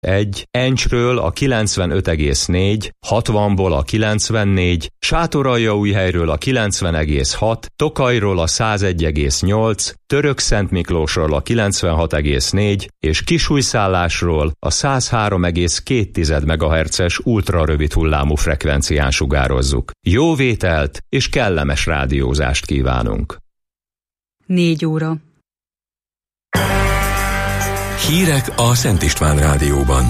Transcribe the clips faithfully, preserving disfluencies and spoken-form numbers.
egy, Encsről a kilencvenöt egész négy, hatvanból a kilencvennégy, Sátoraljaújhelyről a kilencven egész hat, Tokajról a száz egy egész nyolc, Törökszentmiklósról a kilencvenhat egész négy és Kisújszállásról a száz három egész két megahertzes ultrarövid hullámú frekvencián sugározzuk. Jó vételt és kellemes rádiózást kívánunk! Négy óra. Hírek a Szent István Rádióban.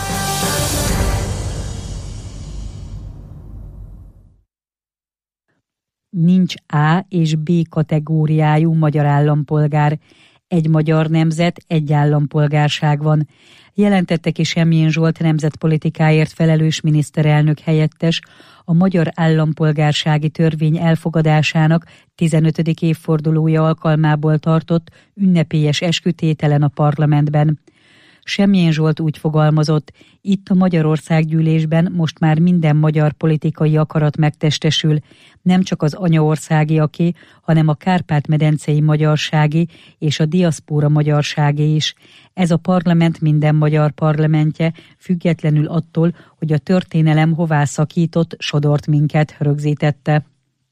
Nincs A és B kategóriájú magyar állampolgár. Egy magyar nemzet, egy állampolgárság van. Jelentette ki Semjén Zsolt nemzetpolitikáért felelős miniszterelnök helyettes a magyar állampolgársági törvény elfogadásának tizenötödik évfordulója alkalmából tartott ünnepélyes eskütételen a parlamentben. Semjén Zsolt úgy fogalmazott, itt a Magyarországgyűlésben most már minden magyar politikai akarat megtestesül, nem csak az anyaországiaké, hanem a kárpát-medencei magyarsági és a diaszpóra magyarságé is. Ez a parlament minden magyar parlamentje, függetlenül attól, hogy a történelem hová szakított, sodort minket, rögzítette.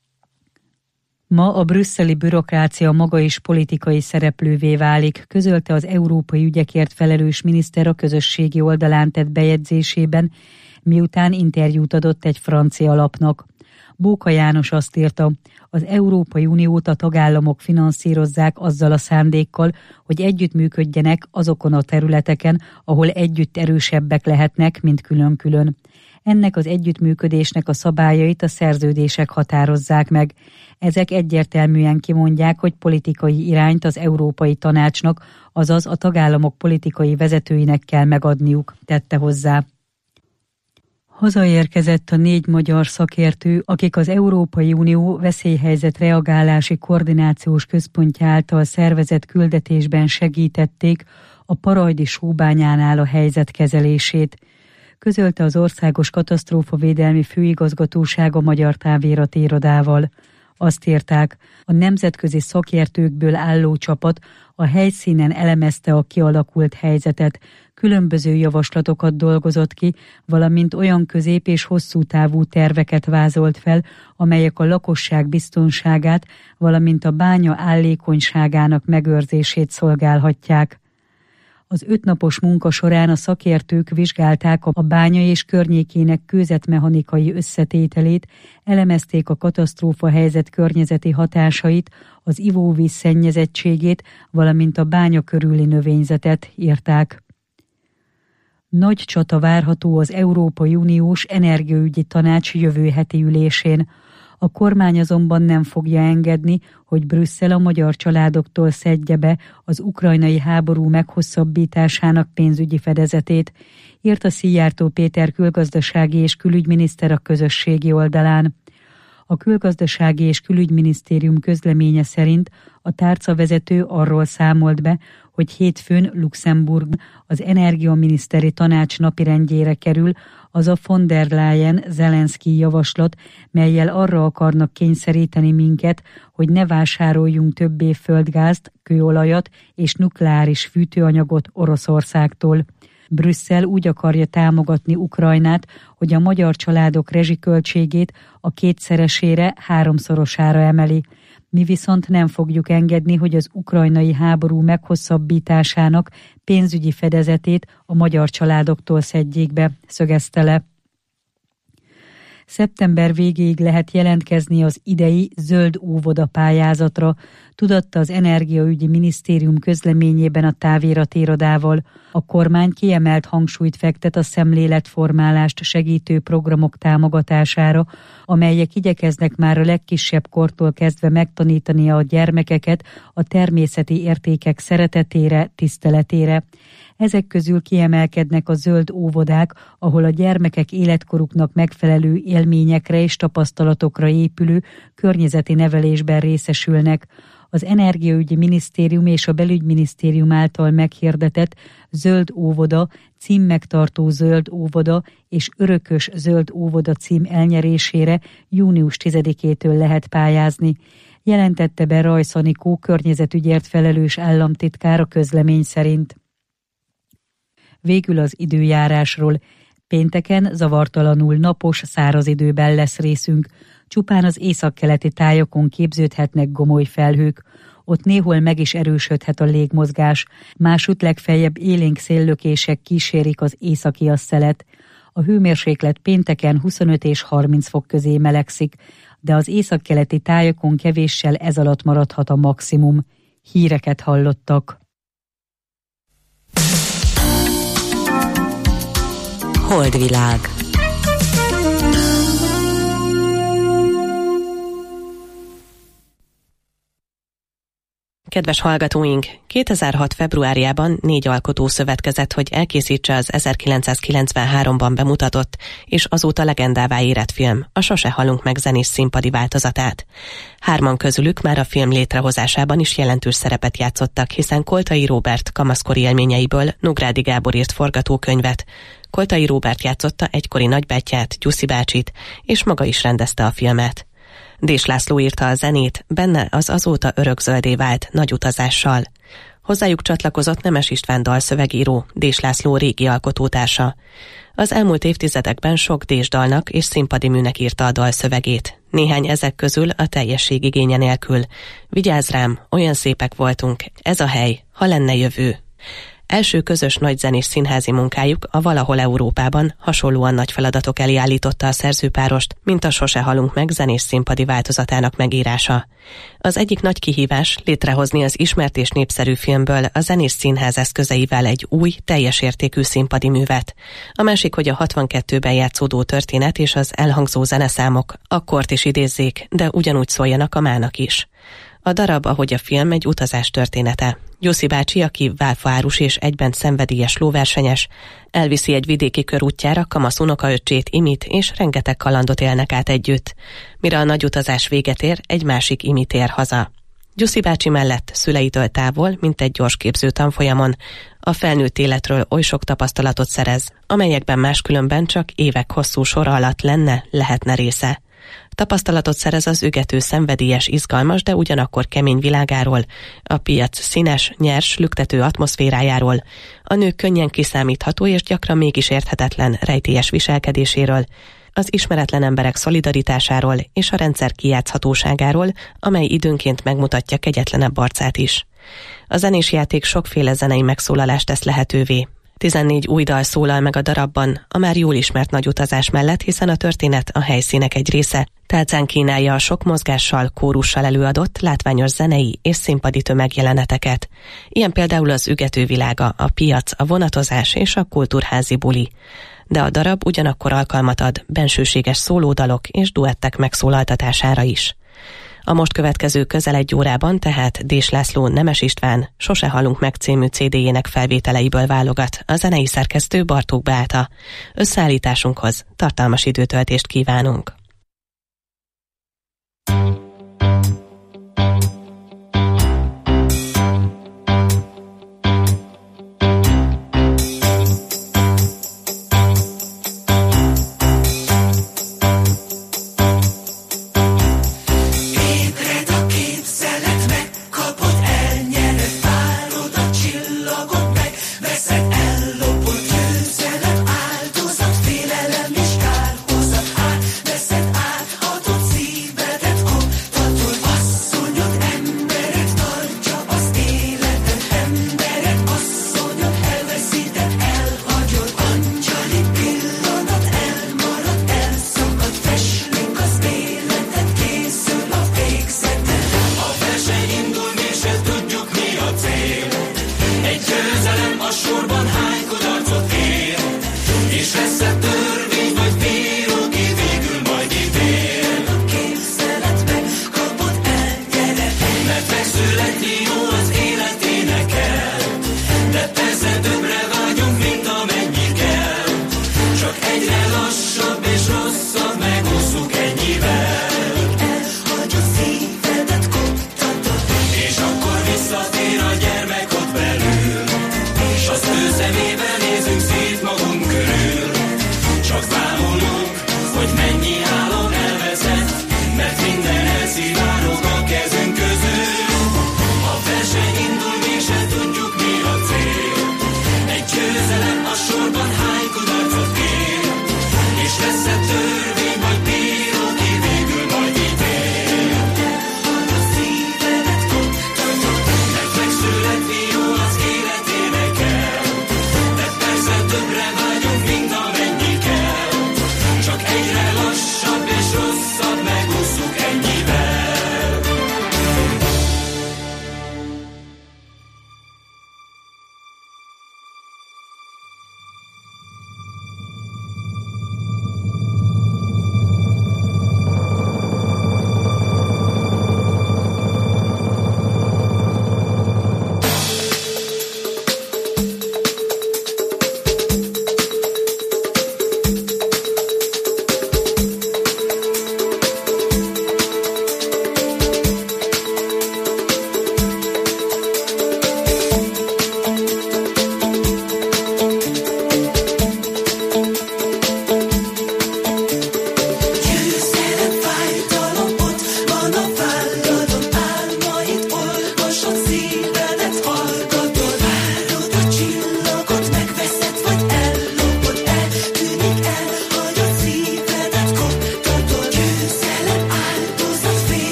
Ma a brüsszeli bürokrácia maga is politikai szereplővé válik, közölte az európai ügyekért felelős miniszter a közösségi oldalán tett bejegyzésében, miután interjút adott egy francia lapnak. Bóka János azt írta, az Európai Uniót a tagállamok finanszírozzák azzal a szándékkal, hogy együttműködjenek azokon a területeken, ahol együtt erősebbek lehetnek, mint külön-külön. Ennek az együttműködésnek a szabályait a szerződések határozzák meg. Ezek egyértelműen kimondják, hogy politikai irányt az Európai Tanácsnak, azaz a tagállamok politikai vezetőinek kell megadniuk, tette hozzá. Hazaérkezett a négy magyar szakértő, akik az Európai Unió veszélyhelyzet reagálási koordinációs központja által szervezett küldetésben segítették a Parajdi sóbányánál a helyzet kezelését. Közölte az Országos Katasztrófavédelmi Főigazgatóság a Magyar Távirati Irodával. Azt írták, a nemzetközi szakértőkből álló csapat a helyszínen elemezte a kialakult helyzetet, különböző javaslatokat dolgozott ki, valamint olyan közép- és hosszú távú terveket vázolt fel, amelyek a lakosság biztonságát, valamint a bánya állékonyságának megőrzését szolgálhatják. Az ötnapos munka során a szakértők vizsgálták a bánya és környékének kőzetmechanikai összetételét, elemezték a katasztrófa helyzet környezeti hatásait, az ivóvíz szennyezettségét, valamint a bánya körüli növényzetet, írták. Nagy csata várható az Európai Uniós Energiaügyi Tanács jövő heti ülésén. A kormány azonban nem fogja engedni, hogy Brüsszel a magyar családoktól szedje be az ukrajnai háború meghosszabbításának pénzügyi fedezetét, írta Szijjártó Péter külgazdasági és külügyminiszter a közösségi oldalán. A külgazdasági és külügyminisztérium közleménye szerint a tárcavezető arról számolt be, hogy hétfőn Luxemburgban az energiaminiszteri tanács napirendjére kerül az a von der Leyen-Zelenszky javaslat, mellyel arra akarnak kényszeríteni minket, hogy ne vásároljunk többé földgázt, kőolajat és nukleáris fűtőanyagot Oroszországtól. Brüsszel úgy akarja támogatni Ukrajnát, hogy a magyar családok rezsiköltségét a kétszeresére, háromszorosára emeli. Mi viszont nem fogjuk engedni, hogy az ukrajnai háború meghosszabbításának pénzügyi fedezetét a magyar családoktól szedjék be, szögezte le. Szeptember végéig lehet jelentkezni az idei zöld óvoda pályázatra, tudatta az Energiaügyi Minisztérium közleményében a távirati irodával. A kormány kiemelt hangsúlyt fektet a szemléletformálást segítő programok támogatására, amelyek igyekeznek már a legkisebb kortól kezdve megtanítani a gyermekeket a természeti értékek szeretetére, tiszteletére. Ezek közül kiemelkednek a zöld óvodák, ahol a gyermekek életkoruknak megfelelő élményekre és tapasztalatokra épülő környezeti nevelésben részesülnek. Az Energiaügyi Minisztérium és a Belügyminisztérium által meghirdetett Zöld óvoda, címmegtartó zöld óvoda és örökös zöld óvoda cím elnyerésére június tizedikétől lehet pályázni, jelentette be Rajsz Anikó környezetügyért felelős államtitkár a közlemény szerint. Végül az időjárásról. Pénteken zavartalanul napos, száraz időben lesz részünk. Csupán az északkeleti tájakon képződhetnek gomoly felhők. Ott néhol meg is erősödhet a légmozgás, másút legfeljebb élénk széllökések kísérik az északi asszelet. A hőmérséklet pénteken huszonöt és harminc fok közé melegszik, de az északkeleti tájakon kevéssel ez alatt maradhat a maximum. Híreket hallottak. Holdvilág. Kedves hallgatóink! kétezer-hat februárjában négy alkotó szövetkezett, hogy elkészítse az ezerkilencszázkilencvenháromban bemutatott és azóta legendává érett film, a Sose halunk meg zenés színpadi változatát. Hárman közülük már a film létrehozásában is jelentős szerepet játszottak, hiszen Koltai Róbert kamaszkori élményeiből Nógrádi Gábor írt forgatókönyvet. Koltai Róbert játszotta egykori nagybátyját, Gyuszi bácsit, és maga is rendezte a filmet. Dés László írta a zenét, benne az azóta örökzöldé vált Nagy utazással. Hozzájuk csatlakozott Nemes István dalszövegíró, Dés László régi alkotótársa. Az elmúlt évtizedekben sok Dés dalnak és színpadi műnek írta a dalszövegét. Néhány ezek közül a teljesség igénye nélkül. Vigyázz rám, olyan szépek voltunk, ez a hely, ha lenne jövő. Első közös nagyzenés színházi munkájuk a Valahol Európában hasonlóan nagy feladatok elé állította a szerzőpárost, mint a Sose halunk meg zenés színpadi változatának megírása. Az egyik nagy kihívás létrehozni az ismert és népszerű filmből a zenés színház eszközeivel egy új, teljes értékű színpadi művet. A másik, hogy a hatvankettőben játszódó történet és az elhangzó zeneszámok akkort is idézzék, de ugyanúgy szóljanak a mának is. A darab, ahogy a film, egy utazás története. Gyuszi bácsi, aki válfaárus és egyben szenvedélyes lóversenyes, elviszi egy vidéki körútjára kamasz unokaöccsét, Imit, és rengeteg kalandot élnek át együtt. Mire a nagy utazás véget ér, egy másik Imi tér haza. Gyuszi bácsi mellett szüleitől távol, mint egy gyorsképző tanfolyamon, a felnőtt életről oly sok tapasztalatot szerez, amelyekben máskülönben csak évek hosszú sora alatt lenne, lehetne része. Tapasztalatot szerez az ügető, szenvedélyes, izgalmas, de ugyanakkor kemény világáról, a piac színes, nyers, lüktető atmoszférájáról, a nők könnyen kiszámítható és gyakran mégis érthetetlen, rejtélyes viselkedéséről, az ismeretlen emberek szolidaritásáról és a rendszer kijátszhatóságáról, amely időnként megmutatja kegyetlenebb arcát is. A zenés játék sokféle zenei megszólalást tesz lehetővé. tizennégy új dal szólal meg a darabban, a már jól ismert nagy utazás mellett, hiszen a történet a helyszínek egy része, tálcán kínálja a sok mozgással, kórussal előadott látványos zenei és színpadi tömegjeleneteket. Ilyen például az ügető világa, a piac, a vonatozás és a kultúrházi buli. De a darab ugyanakkor alkalmat ad bensőséges szólódalok és duettek megszólaltatására is. A most következő közel egy órában tehát Dés László Nemes István Sose halunk meg című cé dé-jének felvételeiből válogat a zenei szerkesztő Bartók Beáta. Összeállításunkhoz tartalmas időtöltést kívánunk. Veszed ellopott győzelem, áldozat, félelem és kárhozat, át veszed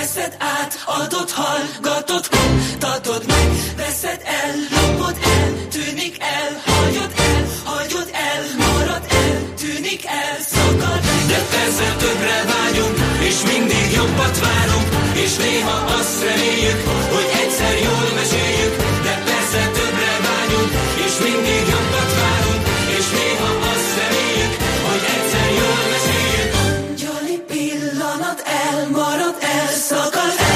veszed át, adod, hallgatod, mutatod meg, veszed el, lopod el, tűnik el, hagyod el, hagyod el, marad el, tűnik el, szakad meg. De persze többre vágyunk, és mindig jobbat várunk, és néha azt reméljük, hogy egyszer jól meséljük. De persze többre vágyunk, és mindig jobbat várunk, és néha azt reméljük, hogy egyszer jól meséljük. Angyali pillanat elmarad, elszakad el.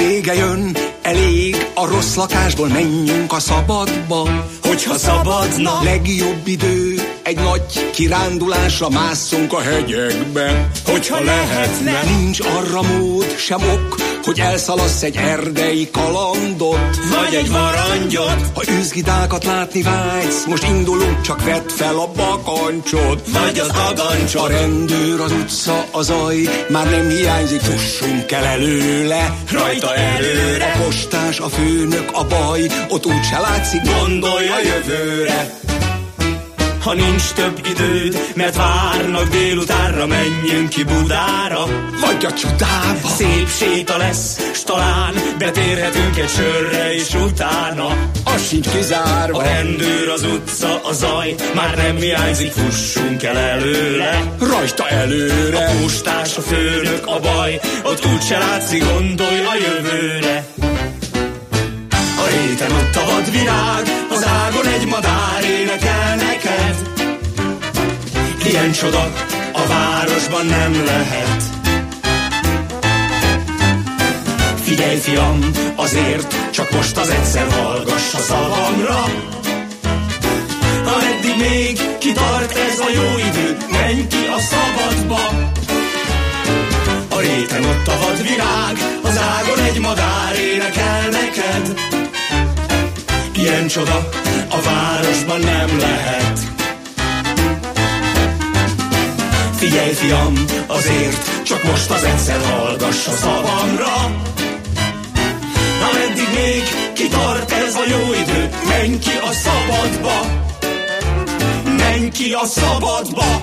vége jön, elég a rossz lakásból, menjünk a szabadba. Hogyha szabadna, legjobb idő, egy nagy kirándulásra másszunk a hegyekbe. Hogyha lehetne, nincs arra mód, sem ok, hogy elszalassz egy erdei kalandot, vagy egy varangyot. Ha őzgidákat látni vágysz, most indulunk, csak vedd fel a bakancsot, vagy az agancsot. A rendőr, az utca, a zaj, már nem hiányzik, fussunk el előle, rajta előre. A postás, a főnök, a baj, ott úgyse látszik, gondolj a jövőre. Ha nincs több időd, mert várnak délutánra, menjünk ki Budára, vagy a Csudába. Szép séta lesz, s talán betérhetünk egy sörre is utána. Az sincs kizárva. A rendőr, az utca, a zaj, már nem hiányzik, fussunk el előle, rajta előre. A postás, a főnök, a baj, ott úgyse látszik, gondolj a jövőre. A réten ott a vadvirág, az ágon egy madár énekel neked. Ilyen csoda a városban nem lehet. Figyelj, fiam, azért csak most az egyszer hallgass a szavamra. Ameddig még kitart ez a jó idő, menj ki a szabadba. A réten ott a vadvirág, az ágon egy madár énekel neked. Ilyen csoda a városban nem lehet. Figyelj, fiam, azért csak most az egyszer hallgass a szavamra. Ameddig még kitart ez a jó idő, menj ki a szabadba. Menj ki a szabadba.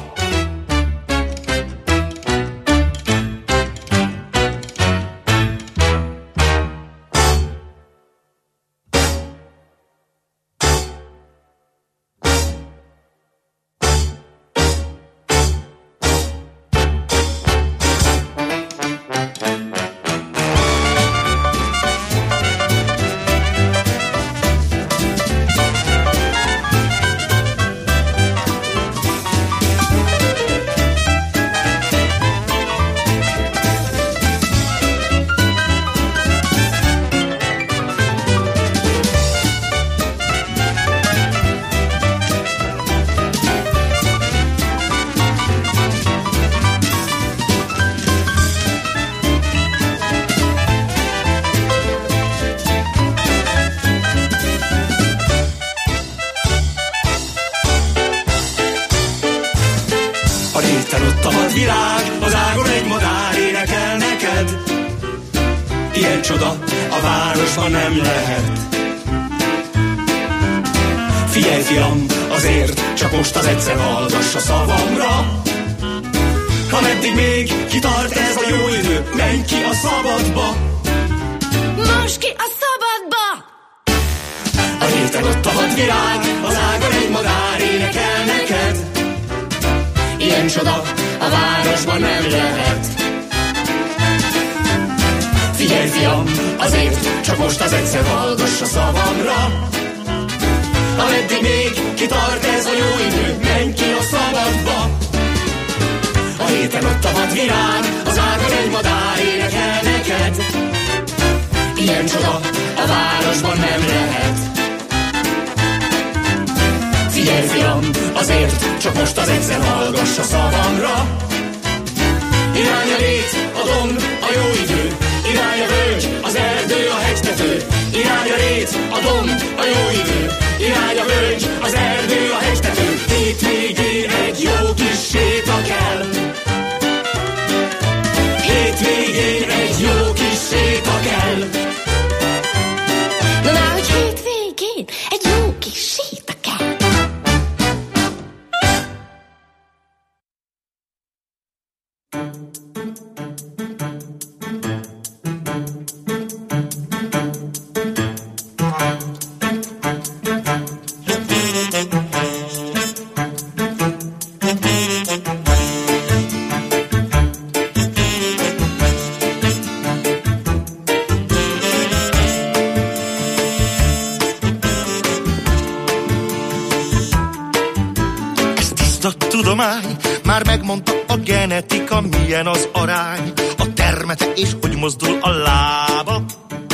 tudomány, már megmondta a genetika, milyen az arány, a termete és hogy mozdul a lába.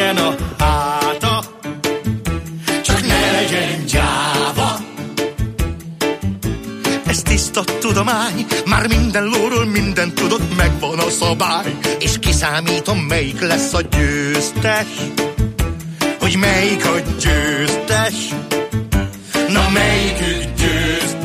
legyen a háta, csak ne legyen gyáva. Ez tiszta tudomány, már minden lóról mindent tudod, megvan a szabály, és kiszámítom, melyik lesz a győztes. Hogy melyik a győztes? Na melyikük győz?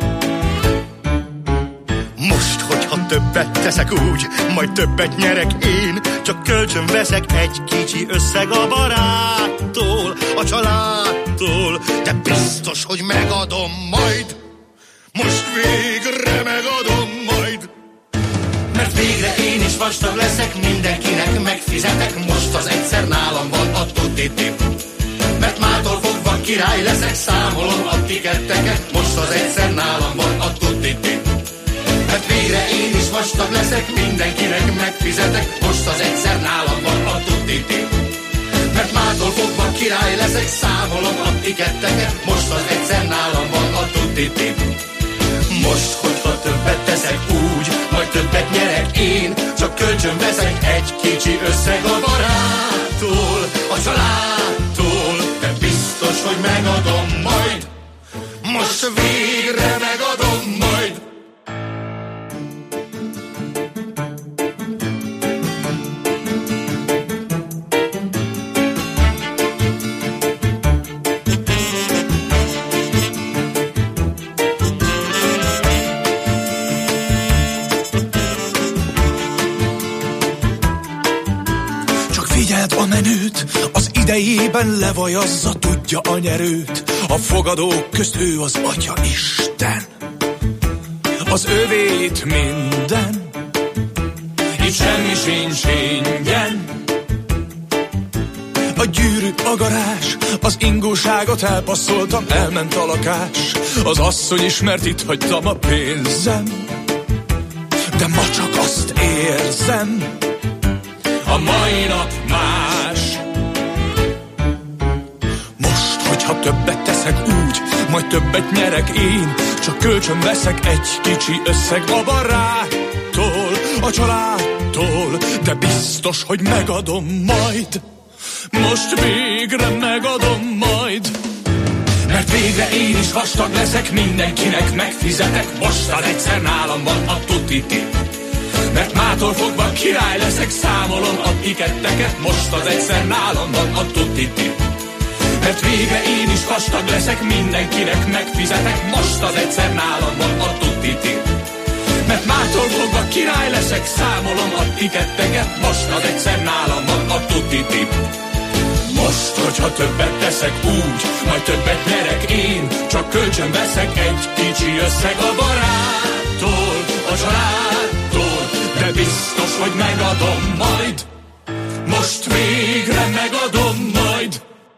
Most, hogyha többet teszek úgy, majd többet nyerek én, csak kölcsön veszek egy kicsi összeg a baráttól, a családtól, de biztos, hogy megadom majd. Most végre megadom majd. Mert végre én is vastag leszek, mindenkinek megfizetek, most az egyszer nálam van a tutti-tip. Mert mától fogva király leszek, számolom a tiketteket, most az egyszer nálam van a tutti-tip. Mert végre én is vastag leszek, mindenkinek megfizetek, most az egyszer nálam van a tutti-tip. Mert mától fogva király leszek, számolom a tiketteket, most az egyszer nálam van a tutti-tip. Most, hogyha többet teszek úgy, majd többet nyerek én, csak kölcsön veszek egy kicsi összeg a baráttól, a családtól, de biztos, hogy megadom majd. Most végre megadom majd. A menőt az idejében levajazza, tudja a nyerőt. A fogadók közt ő az Atya Isten, az övét minden, itt semmi sincs ingyen. A gyűrű, a garázs, az ingóságot elpasszoltam, elment a lakás. Az asszony ismert, itt hagytam a pénzem, de ma csak azt érzem, a mai nap más. Most, hogyha többet teszek úgy, majd többet nyerek én, csak kölcsön veszek egy kicsi összeg a baráttól, a családtól, de biztos, hogy megadom majd. Most végre megadom majd. Mert végre én is vastag leszek, mindenkinek megfizetek, mostan egyszer nálam van a tutti-tip. Mert mától fogva király leszek, számolom a tiketteket, most az egyszer nálam van a tutti-tip. Mert végre én is vastag leszek, mindenkinek megfizetek, most az egyszer nálam van a tutti-tip. Mert mától fogva király leszek, számolom a tiketteket, most az egyszer nálam van a tutti-tip. Most, hogyha többet teszek úgy, majd többet nyerek én, csak kölcsön veszek egy kicsi összeg a baráttól, a családtól, de biztos, hogy megadom majd. Most végre megadom majd.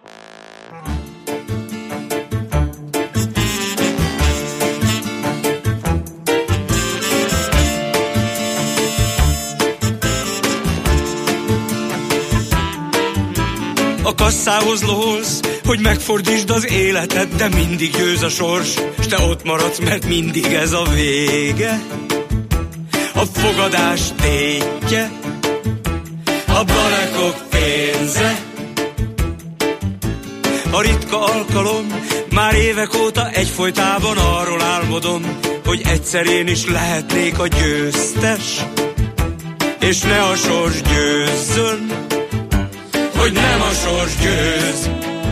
A kasszához lóholsz, hogy megfordítsd az életed, de mindig győz a sors, s te ott maradsz, mert mindig ez a vége. A fogadás tétje, a barakok pénze, a ritka alkalom, már évek óta egyfolytában arról álmodom, hogy egyszer én is lehetnék a győztes, és ne a sors győzzön, hogy nem a sors győz.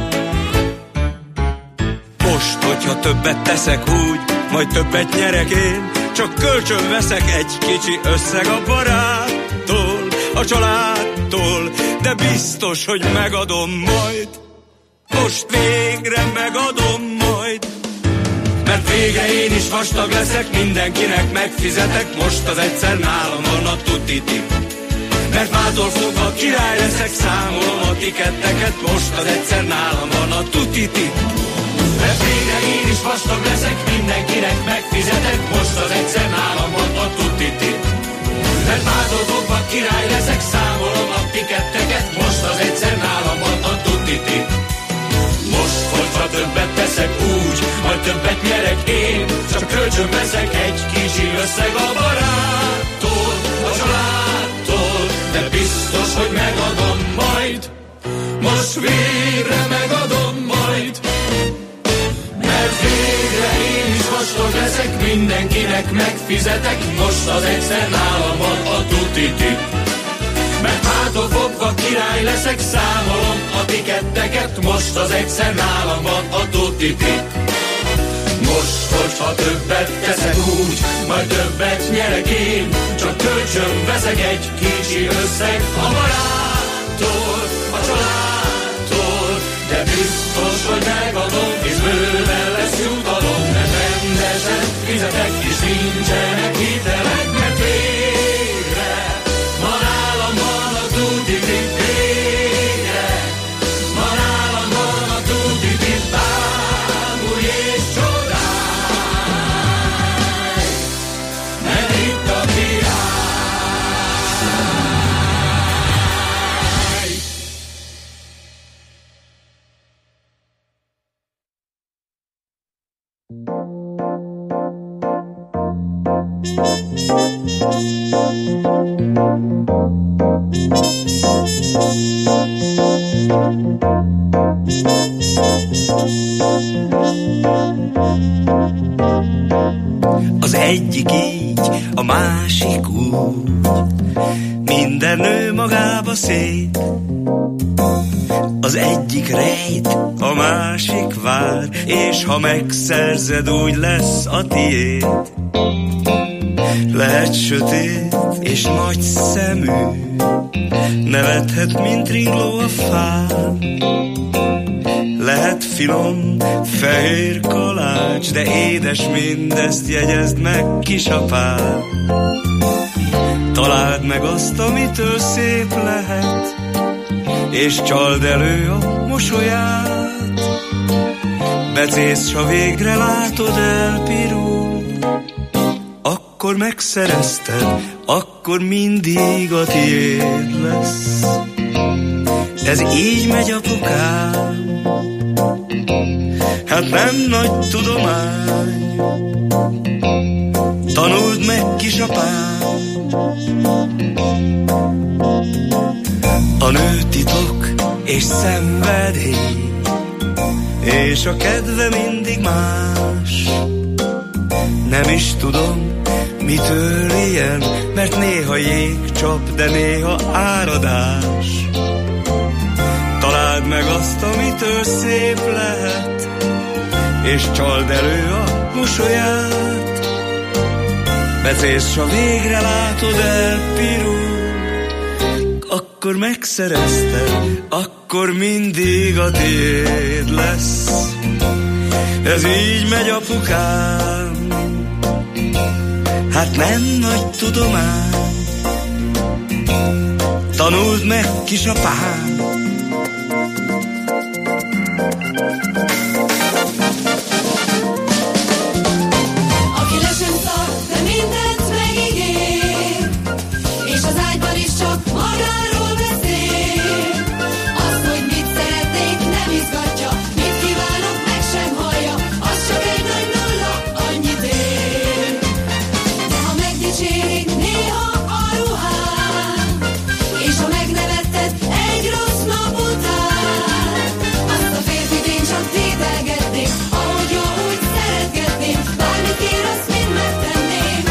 Most, hogyha többet teszek úgy, majd többet nyerek én, csak kölcsön veszek egy kicsi összeg a baráttól, a családtól, de biztos, hogy megadom majd. Most végre megadom majd. Mert végre én is vastag leszek, mindenkinek megfizetek, most az egyszer nálam van a tutti-tip. Mert mától fogva király leszek, számolom a tiketteket, most az egyszer nálam van a tutti-tip. Mert végre én is vastag leszek, mindenkinek megfizetek, most az egyszer nálam van a tutti-tip. Mert mától fogva király leszek, számolom a tiketteket, most az egyszer nálam van a tutti-tip. Most, hogyha többet teszek úgy, majd többet nyerek én, csak kölcsön veszek egy kicsi összeg a baráttól, a családtól, de biztos, hogy megadom majd. most végre megadom majd. Mert végre én is vastag leszek, mindenkinek megfizetek, most az egyszer nálam van a tutiti. Mert hától fogva király leszek, számolom a tiketteket, most az egyszer nálam van a tutiti. Most, hogyha többet teszek úgy, majd többet nyerek én, csak kölcsön veszek egy kicsi összeg a baráttól, a családtól, de biztos, hogy megadom, és bőven lesz jutalom, mert rendesen fizetek, és nincsenek hitelek, mert végre ma nálam van a tutiti, végre ma nálam van a tutiti, bámulj és csodálj, mert itt a király. Az egyik így, a másik úgy, minden nő magába szép. Az egyik rejt, a másik vár, és ha megszerzed, úgy lesz a tiéd. Lehet sötét és nagy szemű, nevethet, mint ringló a fán. Lehet finom, fehér kalács, de édes mindezt, jegyezd meg, kisapád. Találd meg azt, amitől szép lehet, és csald elő a mosolyát. Becész, s ha végre látod, elpirul, akkor megszerezted, akkor mindig a tiéd lesz. Ez így megy, apukám, hát nem nagy tudomány. Tanuld meg, kisapám, a nő titok és szenvedély, és a kedve mindig más. Nem is tudom, mitől ilyen, mert néha jégcsap, de néha áradás. Találd meg azt, amitől szép lehet, és csald elő a mosolyát. Becész, s ha végre látod, elpirul, akkor megszerezted, akkor mindig a tiéd lesz. Ez így megy, apukám, hát nem nagy tudomány. Tanuld meg, kisapám, aki le sem szar, de mindent megígér, és az ágyban is csak magáról beszél. Azt, hogy mit szeretnék, nem izgatja, mit kívánok, meg sem hallja, az csak egy nagy nulla, annyit ér. De ha megdicsérik néha a ruhán, és ha megnevetted egy rossz nap után, azt a férfit én csak dédelgetném, ahogy jó, úgy szeretgetném, bármit kér, azt mind megtenném.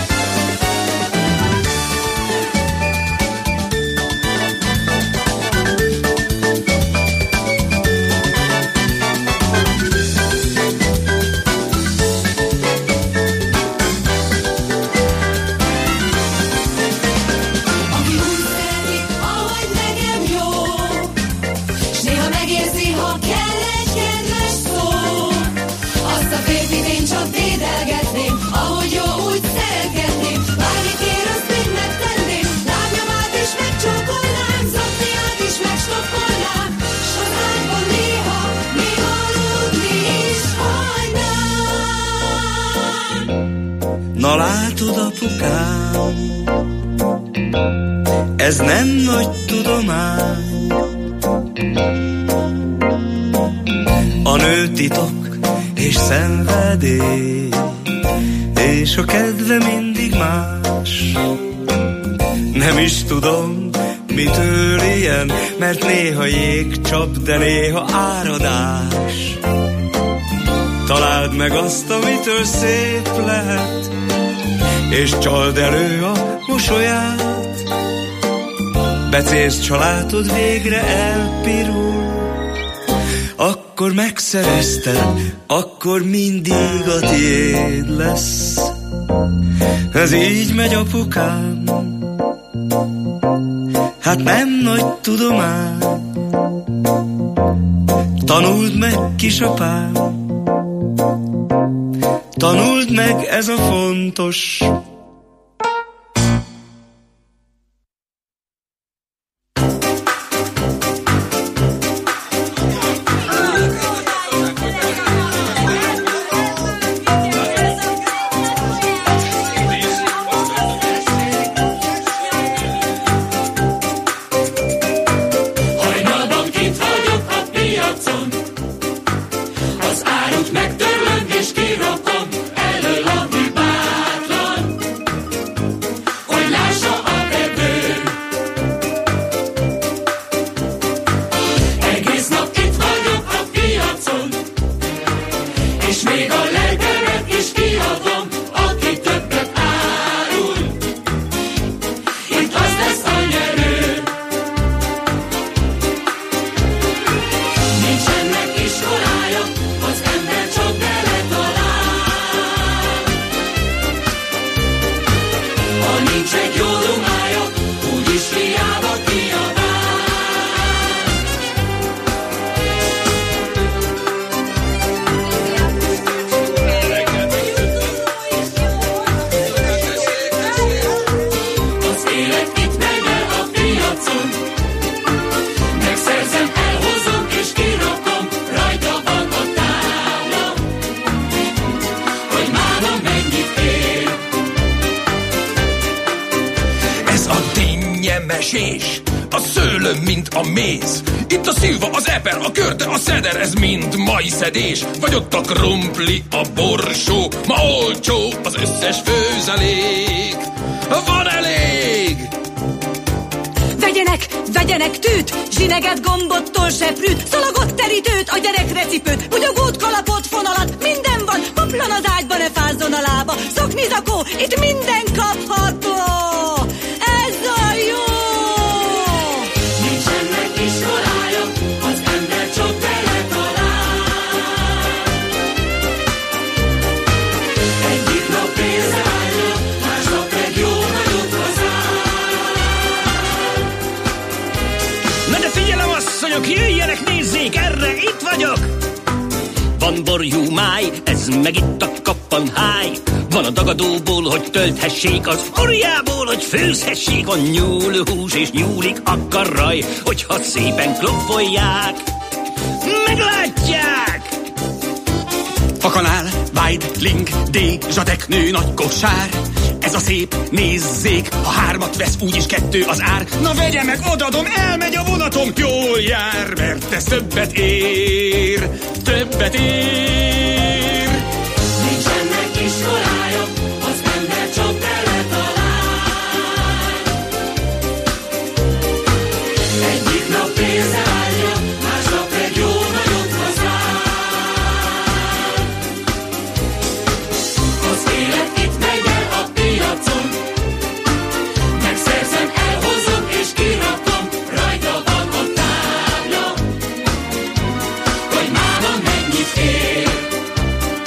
Aki úgy szereti, ahogy nekem jó, s néha megérzi, ha kell egy kedves szó, azt a férfit én csak dédelgetném, ahogy jó, úgy szeretgetném, bármit kér, azt mind megtenném, lábnyomát is megcsókolnám, zokniát is megstoppolnám, s az ágyban néha, még aludni is hagynám. na látod, apukám, ez nem nagy tudomány. A nő titok és szenvedély, és a kedve mindig más. Nem is tudom, mitől ilyen, mert néha jégcsap, de néha áradás. Találd meg azt, amitől szép lehet, és csald elő a mosolyát. Becérsz családod, végre elpirul, akkor megszerezted, akkor mindig a tiéd lesz. Ez így megy, apukám, hát nem nagy tudomány. Tanuld meg, kisapám, tanuld meg, ez a fontos. A szőlőm, mint a méz. Itt a szilva, az eper, a körte, a szeder, ez mind mai szedés. Vagy ott a krumpli, a borsó, ma olcsó az összes főzelék. Van elég! Vegyenek, vegyenek tűt, zsineget, gombottól seprűt, szalagot, terítőt, a gyerekre cipőt, bugyogót, kalapot, fonalat, minden van, paplan az ágyba, ne fázzon a lába, szokni, zakó, itt minden kapható. Ez a jó! Iskolája, az ember csak beletalál. Egyik nap pénzre állja, másnap egy jó nagyot hazál. Na de figyelem, asszonyok, jöjjenek, nézzék, erre itt vagyok! Van borjú máj, ez meg itt a kappanháj. Van a dagadóból, hogy tölthessék, az orjából, hogy főzhessék. A nyúlhús és nyúlik a karaj, hogyha szépen klopfolják, meglátják. A kanál, Weidling, Dézsa, teknő, nagy kosár. Ez a szép, nézzék, ha hármat vesz, úgyis kettő az ár. Na vegye meg, odadom, elmegy a vonatom. Jól jár, mert ez többet ér, többet ér. Nincsenek iskolája, az ember csak beletalál. Egyik nap pénzre állja, másnap egy jó nagyot hazál. Az élet itt megy el a piacon, megszerzem, elhozom és kirakom, rajta van a tábla, hogy máma mennyit ér.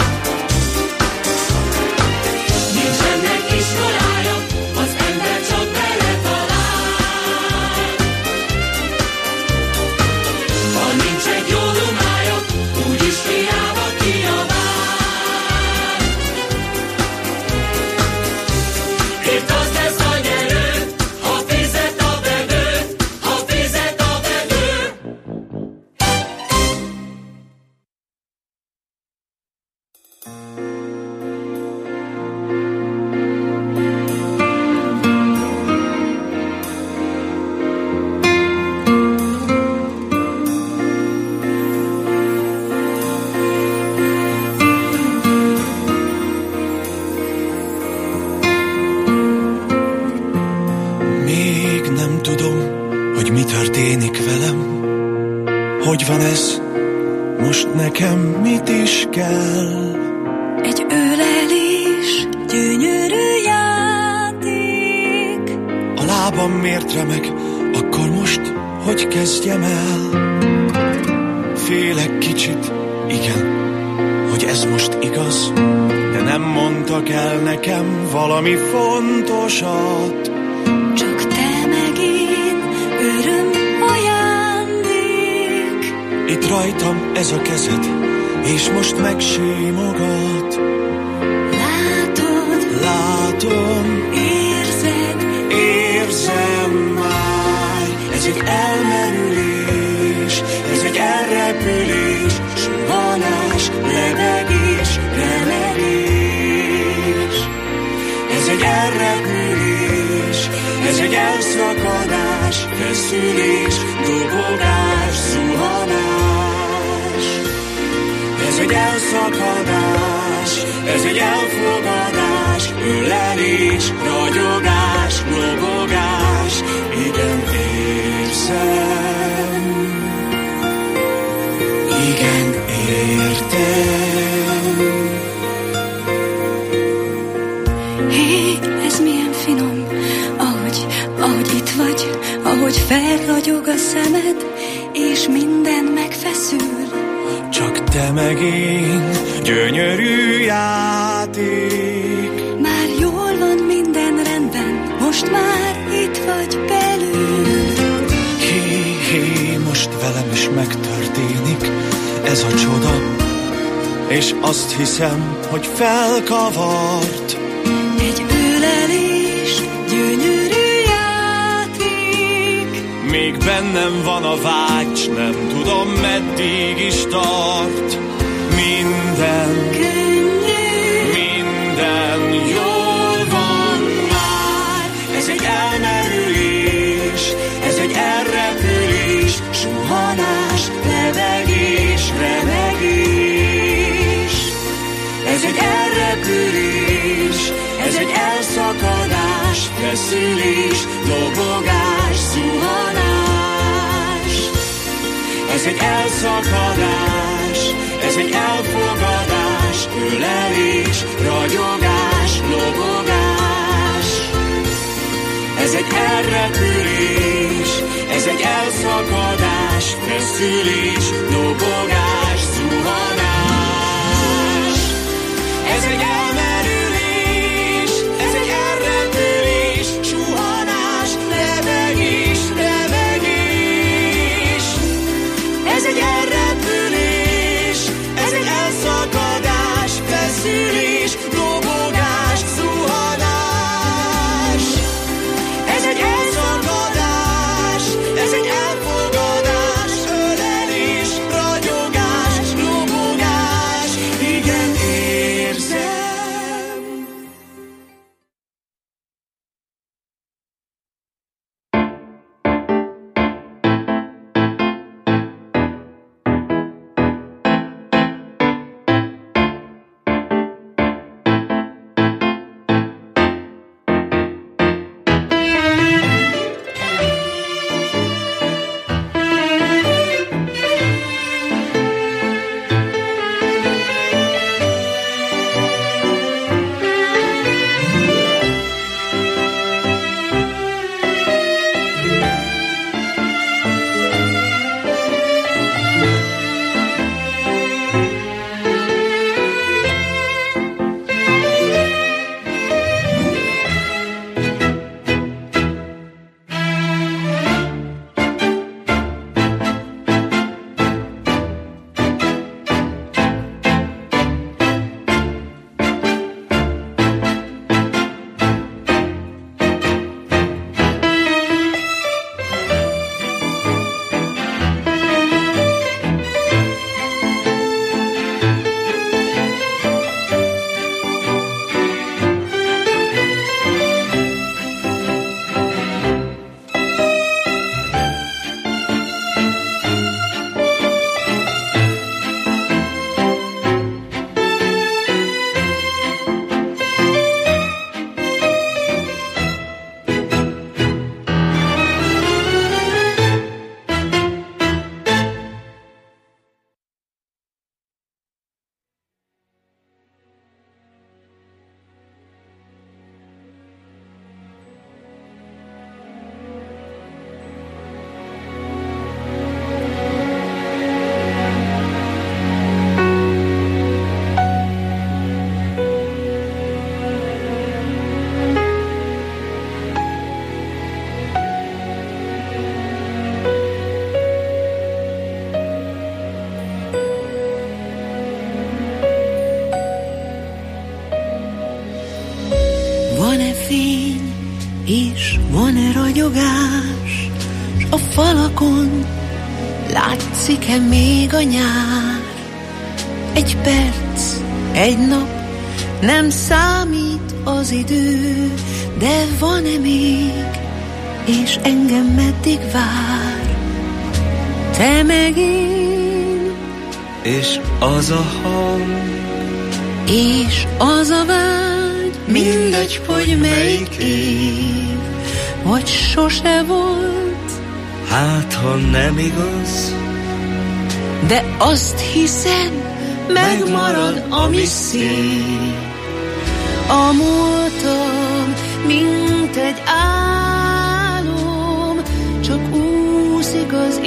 hogy mi történik velem. Hogy van ez, most nekem mit is kell? Egy ölelés, gyönyörű játék. A lábam miért remeg, akkor most hogy kezdjem el? Félek kicsit, igen, hogy ez most igaz, de nem mondtak el nekem valami fontosat. Csak te meg én, öröm ajándék. Itt rajtam ez a kezed, és most megsimogat. Látod, látom, érzed, érzem már. Ez egy elmerülés, ez egy elrepülés, suhanás, lebegés, remegés. Ez egy elrepülés, ez egy elszakadás, feszülés, dobogás, zuhanás. Ez egy elszakadás, ez egy elfogadás, ölelés, ragyogás, lobogás, igen, érzem, igen, értem. Hé, ez milyen finom, ahogy, ahogy itt vagy, ahogy felragyog a szemed, és minden megfeszül. Csak te meg én, gyönyörű játék. Már jól van minden rendben, most már itt vagy belül. Hé, hé, most velem is megtörténik ez a csoda, és azt hiszem, hogy felkavart. Egy ölelés, gyönyörű játék. Még bennem van a vágy, s nem tudom meddig is tart. Minden könnyű, minden jól van már. Ez egy elmerülés, ez egy elrepülés, suhanás, lebegés, remegés. Ez egy elrepülés, ez egy elszakadás, feszülés, dobogás, zuhanás. Ez egy elszakadás, ez egy elfogadás, ölelés, ragyogás, lobogás. Ez egy elrepülés, ez egy elszakadás, feszülés, dobogás, zuhanás. Ez egy elmerülés, ez egy elrepülés, suhanás, lebegés, remegés. Ez egy elrepülés, ez egy elszakadás, feszülés, dobogás, zuhanás. Ez egy elszakadás, ez egy elfogadás, ölelés, ragyogás. falakon, látszik-e még a nyár? Egy perc, egy nap, nem számít az idő, de van-e még, és engem meddig vár? Te meg én, és az a hang, és az a vágy, mindegy, hogy melyik év, vagy sose volt, hát ha nem igaz, de azt hiszem, megmarad, ami szép. A múltam, mint egy álom, csak úszik az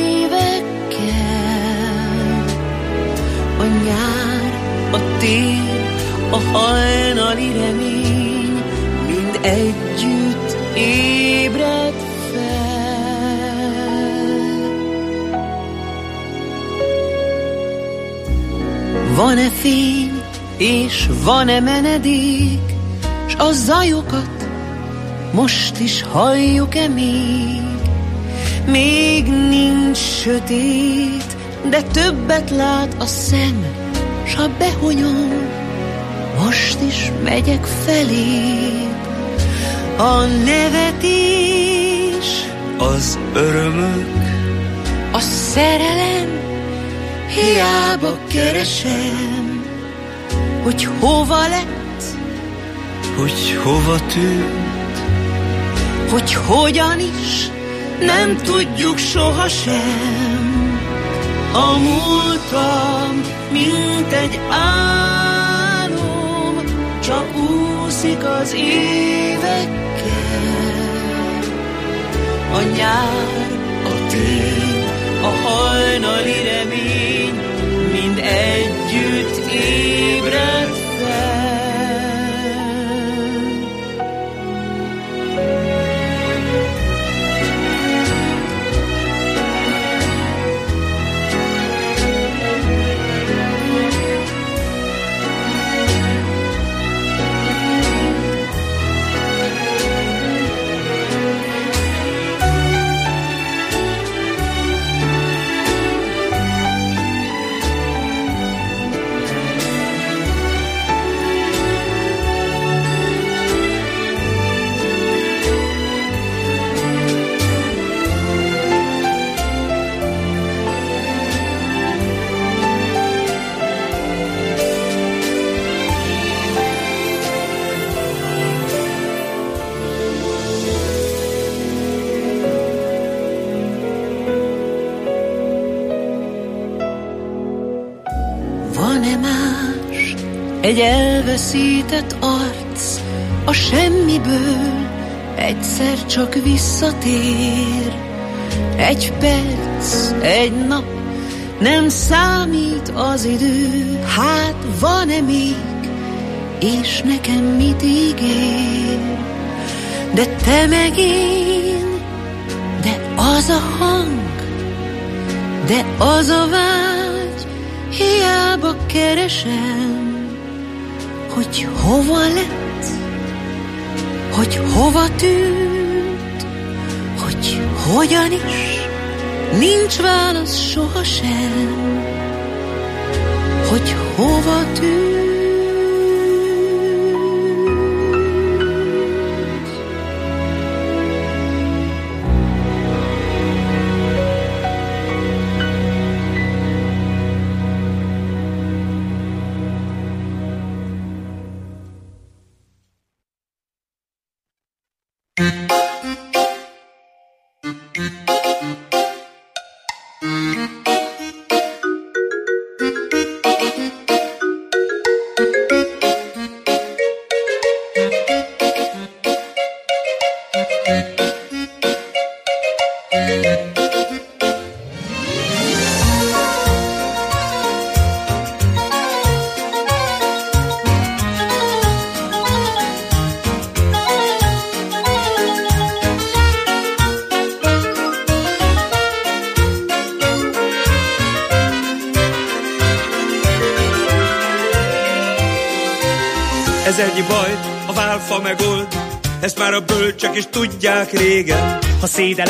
évekkel. A nyár, a tél, a hajnali remény, mind együtt ébred fel. Van-e fény, és van-e menedék, s a zajokat most is halljuk-e még? Még nincs sötét, de többet lát a szem, s a behonyom, most is megyek feléd. A nevetés, az örömök, a szerelem, hiába keresem, hogy hova lett, hogy hova tűnt, hogy hogyan is, nem tudjuk sohasem. A múltam, mint egy álom, csak úszik az évekkel. A nyár, a tél, a hajnali remény, mind együtt ébred fel. Egy elveszített arc a semmiből egyszer csak visszatér. Egy perc, egy nap, nem számít az idő, hát van-e még, és nekem mit ígér? De te meg én, de az a hang, de az a vágy, hiába keresem, hogy hova lett, hogy hova tűnt, hogy hogyan is, nincs válasz sohasem, hogy hova tűnt. Ez egy bajt a válfa megold, ezt már a bölcsek is tudják régen. Ha szédeleg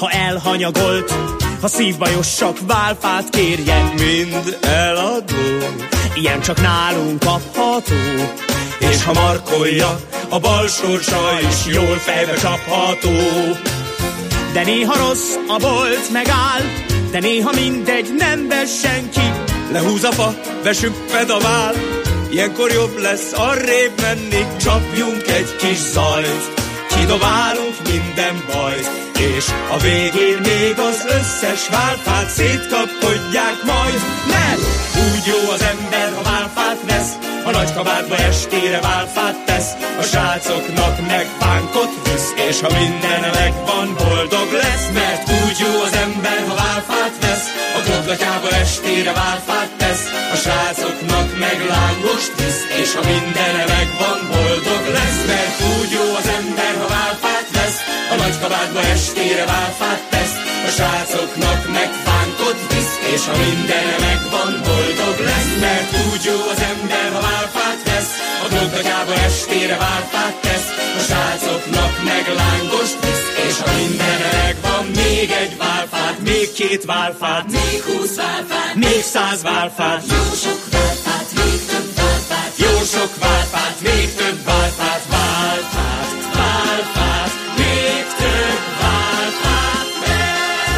ha elhanyagolt, ha szívbajosak válfát kérjen. Mind eladó, ilyen csak nálunk kapható. és ha markolja, a bal sorsa is jól fejbe csapható. De néha rossz, a bolt megáll, de néha mindegy, nem vesz senki. Lehúz a fa, besüpped a vál, ilyenkor jobb lesz arrébb menni. Csapjunk egy kis zajt, kidobálunk minden bajt, és a végén még az összes válfát szétkapkodják majd. Mert úgy jó az ember, ha válfát vesz, a nagy kabátba estére válfát tesz, a srácoknak meg pánkot visz, és ha minden megvan, boldog lesz. Mert úgy jó az ember, ha válfát vesz, a klubgatyába estére válfát tesz, a srácoknak meg lángost visz, és ha minden megvan, boldog lesz. Mert úgy jó az ember, ha válfát vesz, a nagy kabátba estére válfát tesz, a srácoknak meg pánkot visz, és ha minden megvan, boldog lesz. Mert úgy jó az ember, ha válfát vesz, a klubgatyába estére válfát tesz, a srácoknak meg lángost visz, és ha minden megvan, még egy válfát, még két válfát, még húsz válfát, még száz válfát, jó sok válfát, még több válfát, jó sok válfát, még több válfát, válfát, válfát, még több válfát, mert...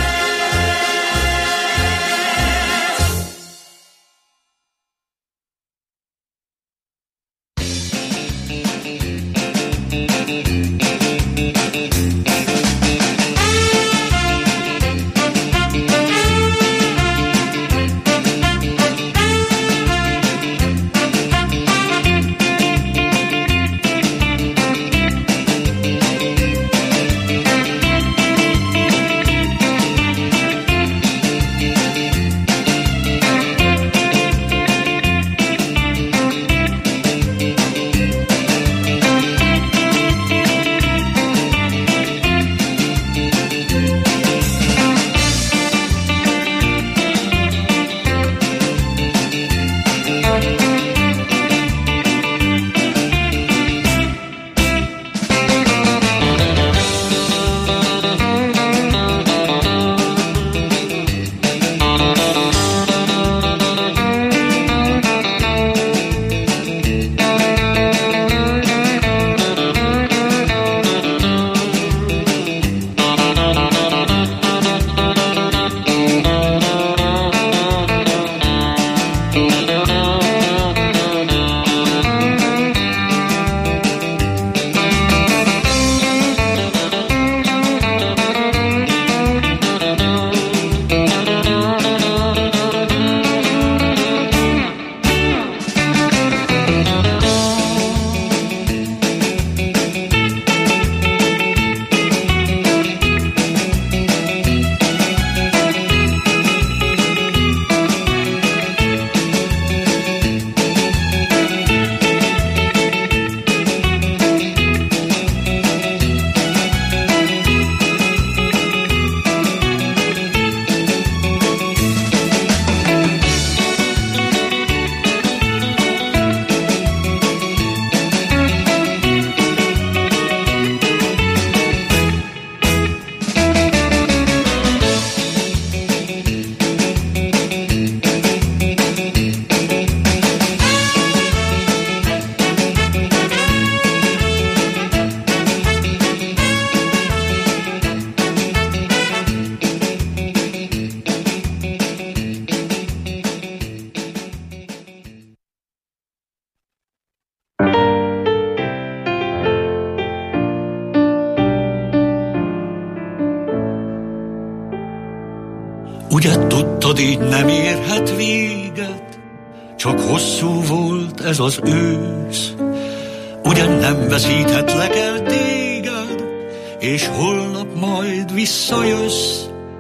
Ugye tudtad, így nem érhet véget, csak hosszú volt ez az ősz. Ugye nem veszíthetlek el téged, és holnap majd visszajössz.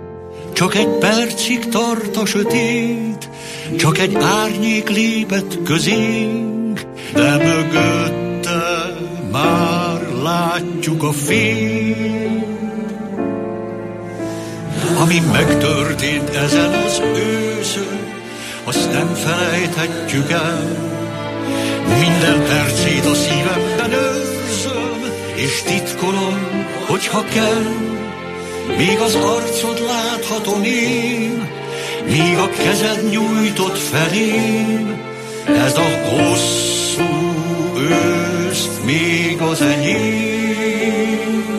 Csak egy percig tart a sötét, csak egy árnyék lépett közénk, de mögötte már látjuk a fényt. Ami megtörtént ezen az őszön, azt nem felejthetjük el. Minden percét a szívemben őrzöm, és titkolom, hogyha kell. míg az arcod láthatom én, míg a kezed nyújtott felém, ez a hosszú ősz még az enyém.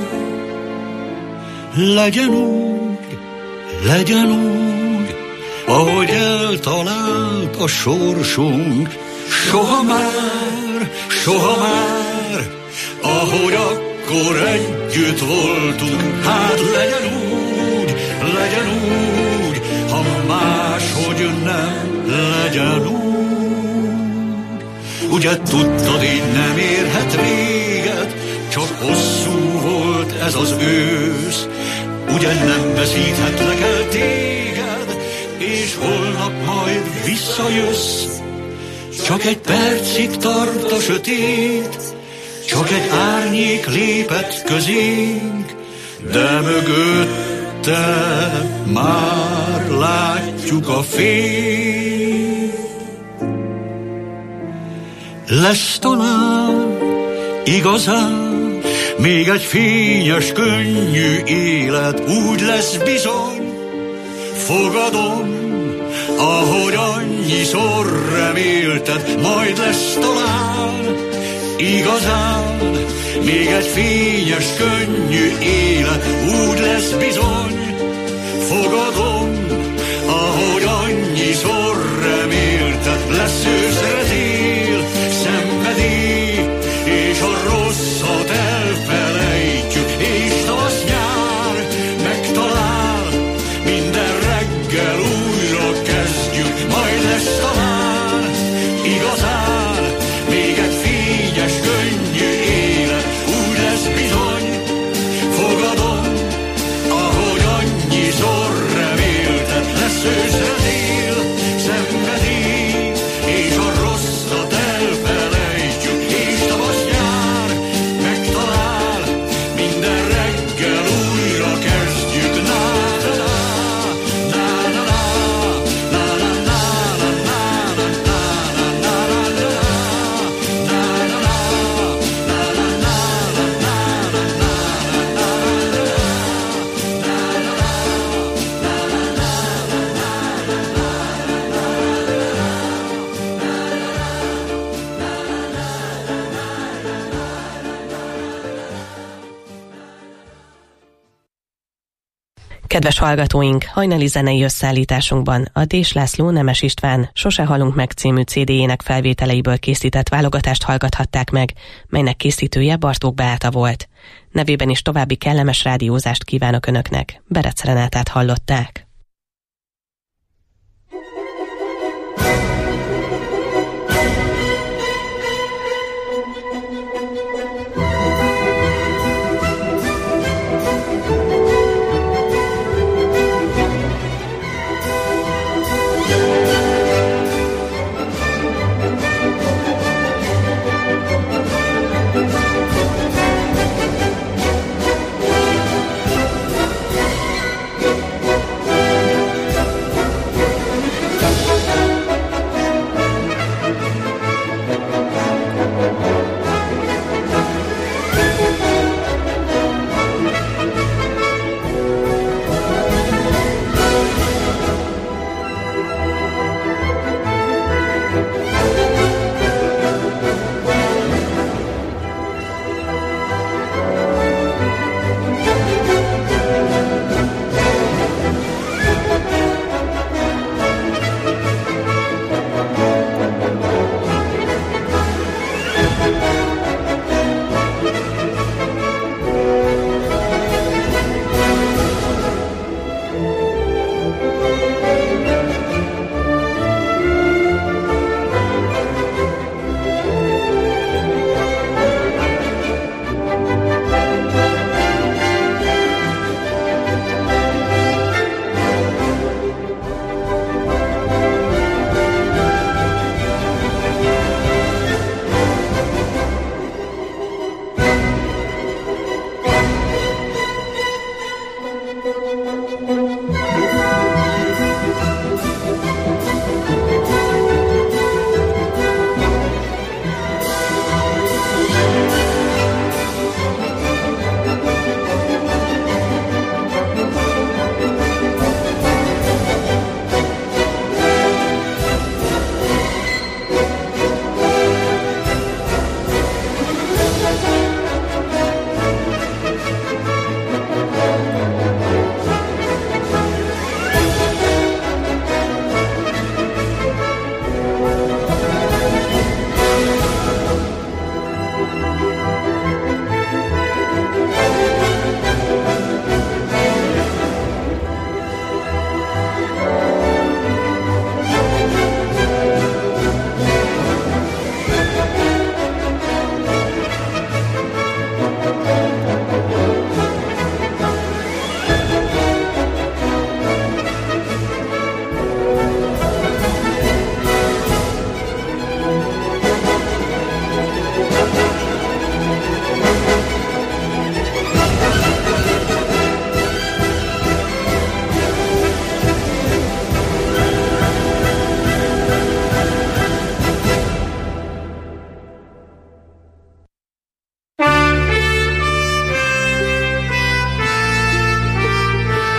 Legyen úgy, legyen úgy, ahogy eltalált a sorsunk, soha már, soha már, ahogy akkor együtt voltunk. Hát legyen úgy, legyen úgy, ha máshogy nem, legyen úgy. Ugye tudtad, így nem érhet véget, csak hosszú volt ez az ősz. Ugye nem veszíthetlek el téged, és holnap majd visszajössz. Csak egy percig tart a sötét, csak egy árnyék lépett közénk, de mögötte már látjuk a fényt. Lesz talán igazán még egy fényes, könnyű élet, úgy lesz bizony, fogadom, ahogy annyiszor remélted, majd lesz talán igazán még egy fényes, könnyű élet, úgy lesz bizony, fogadom, ahogy annyiszor remélted. Lesz őszeredél, szenvedély, és a rosszat elfelejtjük, és tavasz nyár megtalál, minden reggel újra kezdjük, majd lesz talán igazán még egy fényes, könnyű élet, úgy lesz bizony, fogadom, ahogy annyiszor remélted. Lesz őszeredél, szenvedély, és a rosszat elfelejtjük, és tavasz nyár megtalál, minden reggel újra kezdjük. Na, na, na, na, na, na, na, Kedves hallgatóink, hajnali zenei összeállításunkban a Dés László Nemes István Sose halunk meg című cé dé-jének felvételeiből készített válogatást hallgathatták meg, melynek készítője Bartók Beáta volt. Nevében is további kellemes rádiózást kívánok Önöknek. Berec Renátát hallották.